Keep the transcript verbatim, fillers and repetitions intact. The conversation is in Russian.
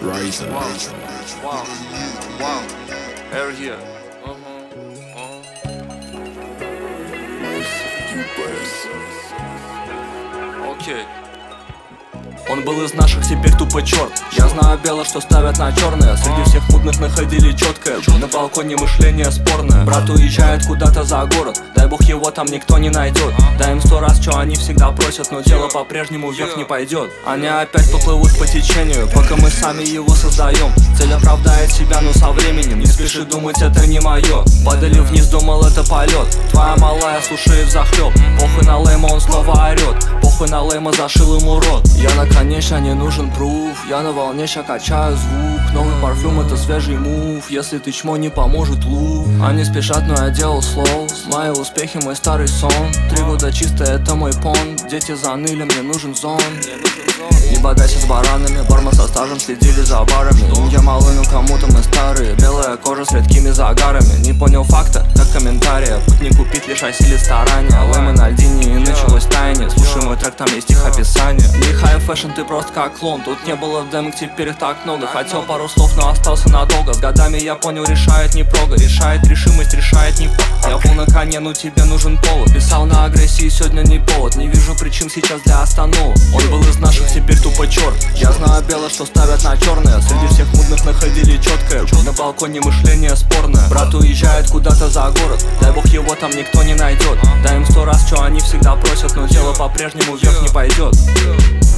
Rising. Wow, wow, wow. Air here. Uh-huh, uh-huh. Окей. Он был из наших, теперь тупо черт. Я знаю бело, что ставят на черное. Среди всех мудных находили четкое. На балконе мышление спорное. Брат уезжает куда-то за город. Дай бог его там никто не найдет. Дай им сто раз, что они всегда просят, но дело по-прежнему вверх не пойдет. Они опять поплывут по течению, пока мы сами его создаем. Цель оправдает себя, но со временем. Не спеши думать, это не мое. Падали вниз, думал, это полет. Твоя малая слушает взахлеб. Похуй на лейма, он снова орет. Похуй на лейма, зашил ему рот. Я на конечно не нужен пруф. Я на волне, ща качаю звук. Новый парфюм, это свежий мув. Если ты чмо, не поможет лук. Они спешат, но я делал слоу. Мои успехи, мой старый сон. Три года чисто, это мой пон. Дети заныли, мне нужен зон. Не бодайся с баранами. Бармен со стажем следили за барами. Инья малый, ну кому-то мы старые. Белая кожа с редкими загарами. Не понял факта, как комментария. Путь не купить, лишь осилит старания. Лэймы на льдине и началось таяние. Слушай мой трек, там есть их описание. Не хай фэшн, ты просто как клон. Тут не было демок, теперь их так много. Хотел пару слов, но остался надолго. С годами я понял, решает не прога. Решает решимость, решает не по. Я был на коне, но тебе нужен повод. Писал на агрессии, сегодня не повод. Не вижу причин сейчас для остановок. Он был из наших, теперь тупо черт. Я знаю бело, что ставят на черное. Среди всех мудных находили четкое. На балконе мышление спорное. Брат уезжает куда-то за город. Дай бог его там никто не найдет. Дай им сто раз, что они всегда просят, но дело по-прежнему вверх не пойдет.